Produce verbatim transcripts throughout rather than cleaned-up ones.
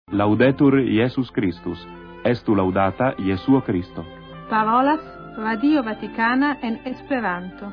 Laudetur Iesus Christus, estu laudata Jesuo Christo. Parolas Radio Vaticana en Esperanto.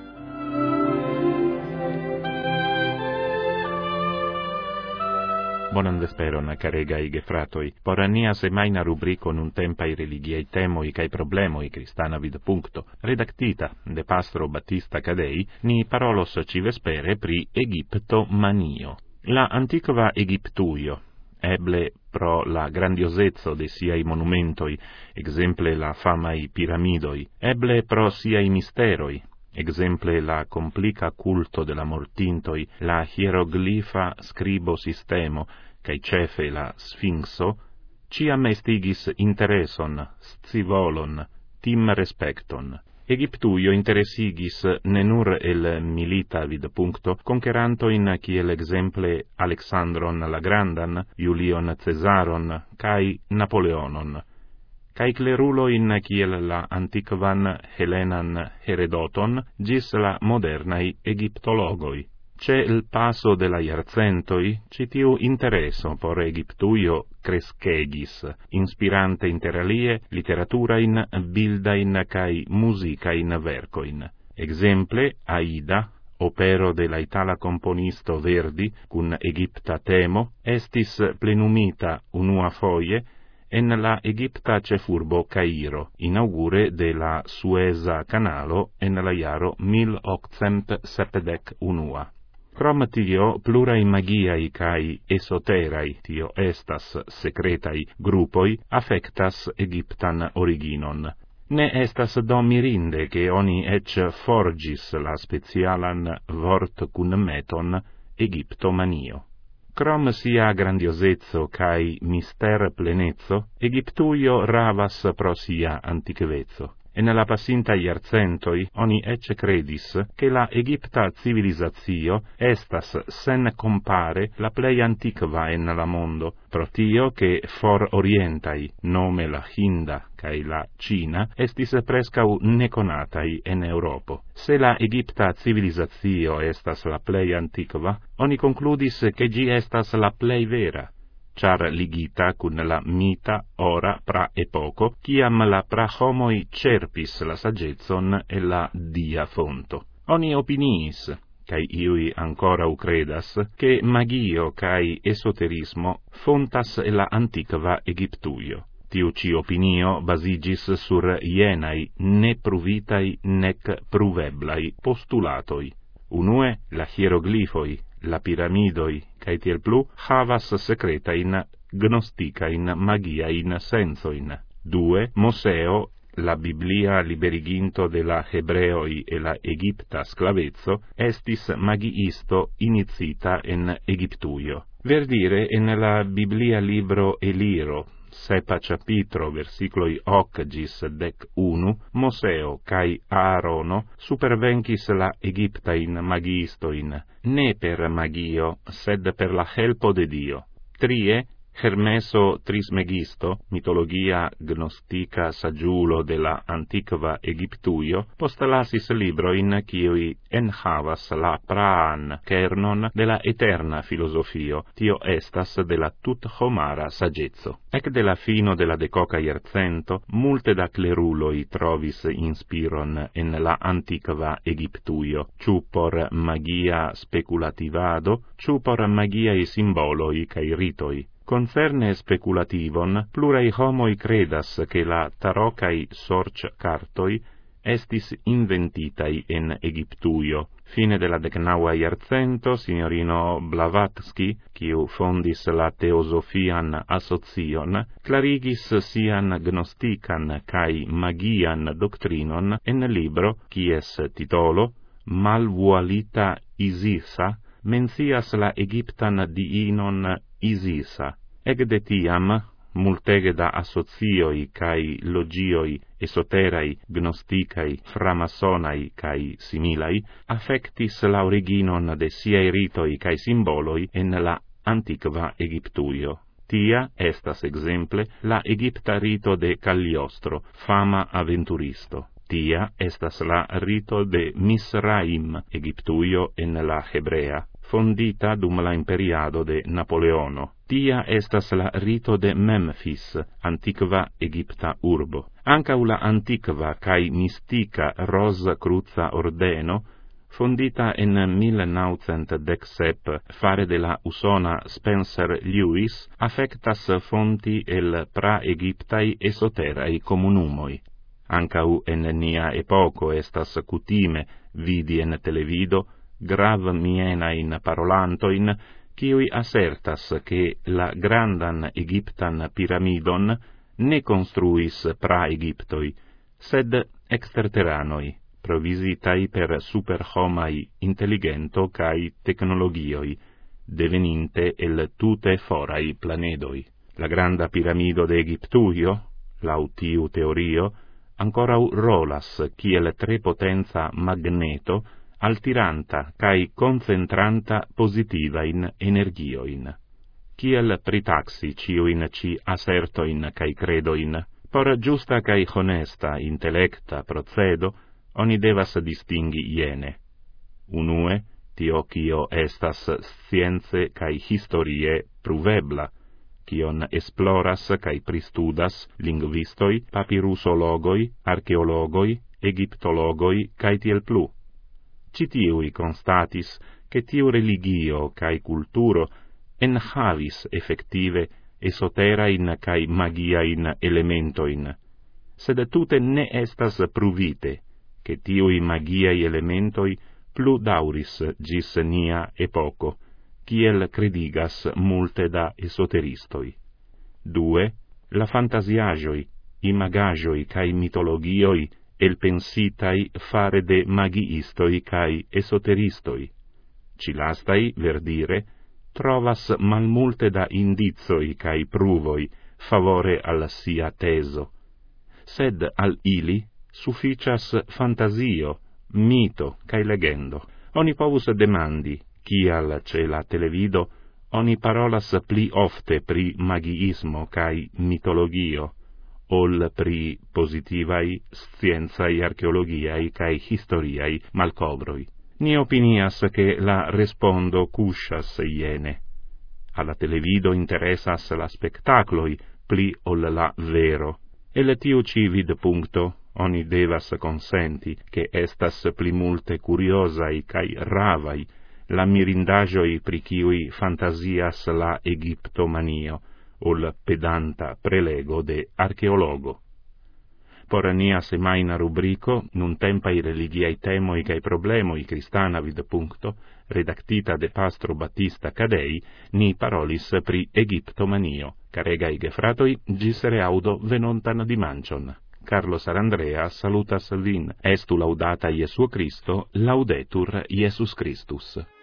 Bonan vesperon, caregaj gefratoj. Por nia semajna rubriko nuntempaj religiaj temoj kaj problemoj kristana vidpunkto, redaktita de pastro Battista Cadei, ni parolos civespere pri Egipto manio. La antiqua Egiptujo, eble pro la grandiosezzo de siai monumentoi, exemple la famai piramidoi, eble pro siai misteroi, exemple la complica culto de la mortintoi, la hieroglifa scribo sistemo, cae cefe la sfinxo, ciam estigis intereson, scivolon, tim respecton. Egiptujo interesigis ne nur el milita vidpunkto, conquerantoin kiel exemple Alexandron la Grandan, Julion Cesaron, cae Napoleonon, cae cleruloin kiel la antiquan Helenan Heredoton, gis la modernai egiptologoi. Ce il paso de la iarcentoi, citiu intereso por Egiptujo crescegis, inspirante inter alie literaturain, bildain cae musicain vercoin. Exemple, Aida, opero de la itala componisto Verdi, cun Egipta temo, estis plenumita unua foie en la Egipta cefurbo Cairo, inaugure de la Sueza Canalo en la iaro mil octcent sepdec unua. Crom tio plurai magiai cae esoterai, tio estas secretai gruppoi, affectas Egiptan originon. Ne estas do mirinde che oni ec forgis la specialan vort cun meton Egiptomanio. Crom sia grandiosezzo cae mister plenezzo, Egiptujo ravas pro sia antiquevezzo. En la passinta iarcentoi, oni ecce credis che la Egipta civilizatio estas sen compare la plei antiqua en la mondo, pro tio che for orientai, nome la Hinda cae la Cina, estis prescau neconatai en Europo. Se la Egipta civilizatio estas la plei antiqua, oni concludis che gi estas la plei vera, char ligita cun la mita ora pra epoco, ciam la pra homoi cerpis la sagezzon e la dia fonto. Oni opiniis, cae iui ancora ucredas, che magio cae esoterismo fontas e la antiqua Egiptujo. Tiu ci opinio basigis sur ienai ne pruvitai nec pruveblai postulatoi. Unue, la hieroglifoi, la piramidoi, cae tiel plu, havas secretain gnosticain magiain sensoin. Due, Moseo, la Biblia liberiginto de la Hebreoi e la Egipta sclavezzo, estis magiisto inizita en Egiptujo. Verdire, en la Biblia libro Eliro, sepa capitro versicloi hoc gis dec unu, Moseo cae Aarono supervencis la Egiptain magiistoin, ne per magio, sed per la helpo de Dio. Trie, Hermeso Trismegisto, mitologia gnostica sagiulo de la antiqua Egiptujo, postalasis libroin quiui enhavas la praan kernon de la eterna filosofio, tio estas de la tut homara sagezzo. Ec de la fino de la decoca iercento, multe da cleruloi trovis inspiron en la antiqua Egiptujo, ciu por magia speculativado, ciu por magiae simboloi cae ritoi. Concerne speculativon, plurai homoi credas che la tarocai sorc cartoi estis inventitai en Egiptujo. Fine de la decnaua iarcento, signorino Blavatsky, quiu fondis la Teosofian Asocion, clarigis sian gnostican cae magian doctrinon en libro, quies titolo, Malvualita Isisa, mencias la Egiptan diinon Isisa. Ec de tiam, multege da asocioi cae logioi esoterai, gnosticai, framasonai cae similai, affectis la originon de siae ritoi cae simboloi en la antiqua Egiptujo. Tia estas exemple la Egipta rito de Cagliostro, fama aventuristo. tia estas la rito de Misraim, Egiptuio en la hebrea, fondita dum la imperiado de Napoleono. Tia estas la rito de Memphis, antiqua Egipta urbo. Ancau la antiqua cae mistica Rosa Cruza Ordeno, fondita en mille naŭcent dek sep fare de la usona Spencer Lewis, affectas fonti el pra-egiptai esoterai comunumoi. Ancau en nia epoco estas cutime vidi en televido grav mienain parolantoin, quiui assertas che la grandan Egiptan piramidon ne construis pra-Egiptoi, sed exterteranoi, provisitai per superhomai intelligento cae technologioi, deveninte el tute forai planedoi. La granda piramido de Egiptuio, lautiu teorio, ancora rolas kiel tre potenza magneto, altiranta cae concentranta positivain energioin. Kiel pritaxi ciuin ci assertoin cae credoin, por giusta cae honesta intellecta procedo, oni devas distingi iene. Unue, tio cio estas science cae historie pruvebla, cion esploras cae pristudas linguistoi, papirusologoi, archeologoi, egiptologoi, cae tiel plu. Citiui constatis che tiu religio cae culturo enhavis effective esoterain cae magiain elementoin, sed tute ne estas pruvite che tiui magiai elementoi plu dauris gis nia epoco, kiel credigas multe da esoteristoi. Due, la fantasiagioi, imagagioi cae mitologioi elpensitai fare de magiistoi cae esoteristoi. Cilastai, verdire, trovas malmulte da indizoi cae pruvoi favore al sia teso, sed al ili sufficias fantasio, mito cae legendo. Oni povus demandi, cial ce la televido, oni parolas pli ofte pri magiismo cae mitologio, ol pri positivai scienzai archeologiai cae historiai malcovroi. Ni opinias che la respondo cuscias iene. Alla televido interessas la spectacloi pli ol la vero. El tiu ci vid puncto, oni devas consenti che estas pli multe curiosai cae ravai la mirindagioi pri ciui fantasias la Egiptomanio, ol pedanta prelego de archeologo. Por nia semaina rubrico, nun tempai religiai temoi cae problemoi cristana vid puncto, redactita de Pastro Battista Cadei, ni parolis pri Egiptomanio. Caregai gefratoi, gis reaudo venontan dimancion. Carlo Sarandrea salutas vin. Estu laudata Iesu Christo, laudetur Iesus Christus.